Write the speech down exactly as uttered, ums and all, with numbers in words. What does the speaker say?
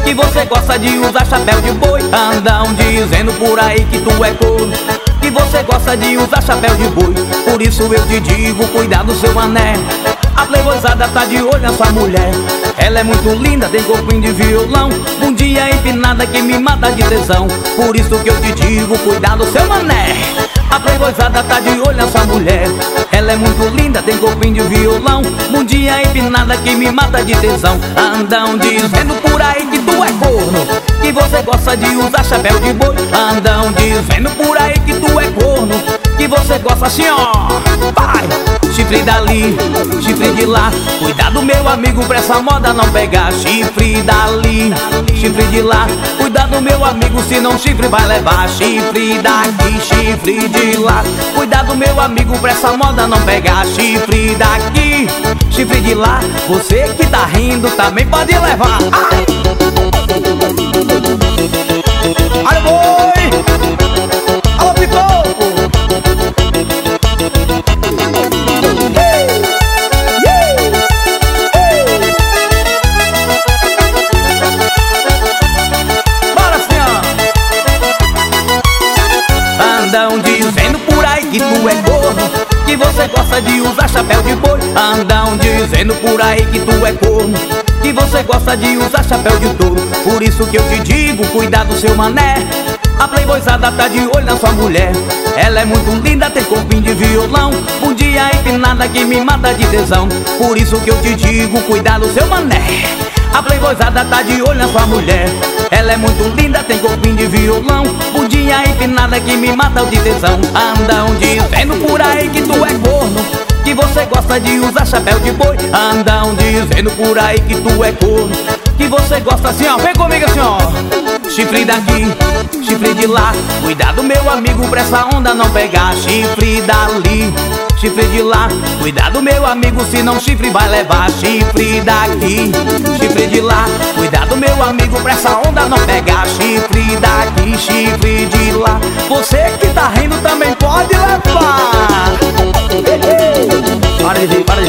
que você gosta de usar chapéu de boi. Andam dizendo por aí que tu é corno, que você gosta de usar chapéu de boi. Por isso eu te digo, cuidado do seu mané. A playboyzada tá de olho na sua mulher. Ela é muito linda, tem corpinho de violão, bundinha empinada que me mata de tesão. Por isso que eu te digo, cuidado do seu mané. A playboyzada tá de olho na sua mulher. Ela é muito linda, tem corpinho de violão, bundinha empinada que me mata de tesão. Andam dizendo por aí que tu é corno, que você gosta de usar chapéu de boi. Andam dizendo por aí que tu é corno, que você gosta assim ó, vai. Chifre dali, chifre de lá, cuidado meu amigo pra essa moda não pegar. Chifre dali, chifre de lá, cuidado meu amigo senão chifre vai levar. Chifre daqui, chifre de lá, cuidado meu amigo pra essa moda não pegar. Chifre daqui, chifre de lá, você que tá rindo também pode levar. Ai! Olha o boi! Alô Picoco! Andam dizendo por aí que tu é corno, que você gosta de usar chapéu de boi. Andam dizendo por aí que tu é corno, que você gosta de usar chapéu de touro. Por isso que eu te digo, cuidado seu mané. A playboyzada tá de olho na sua mulher. Ela é muito linda, tem corpinho de violão, bundinha empinada que me mata de tesão. Por isso que eu te digo, cuidado seu mané. A playboyzada tá de olho na sua mulher. Ela é muito linda, tem corpinho de violão, bundinha empinada que me mata de tesão. Andam dizendo por aí que tu é corno, que você gosta de usar chapéu de boi. Andam dizendo por aí que tu é corno, que você gosta assim ó, vem comigo assim ó. Chifre daqui, chifre de lá, cuidado meu amigo pra essa onda não pegar. Chifre dali, chifre de lá, cuidado meu amigo senão chifre vai levar. Chifre daqui, chifre de lá, cuidado meu amigo pra essa onda não pegar. Chifre daqui, chifre de lá, você que tá rindo também pode levar. Para de ver, para